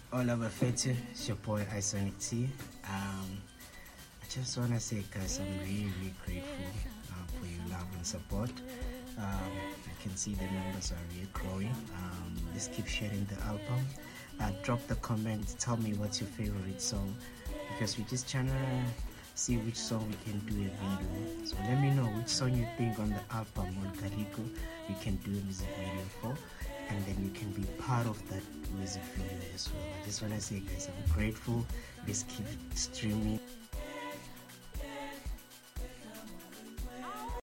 Hola Bafete, it's your boy Isonic T. I just want to say, guys, I'm really grateful for your love and support. I can see the numbers are really growing. Let's keep sharing the album. Drop the comment, tell me what's your favorite song, because we just trying to see which song we can do a video. So let me know which song you think on the album on Calico you can do a music video for, and then you can be part of that music video as well. I just want to say, guys, I'm grateful. Let's keep streaming.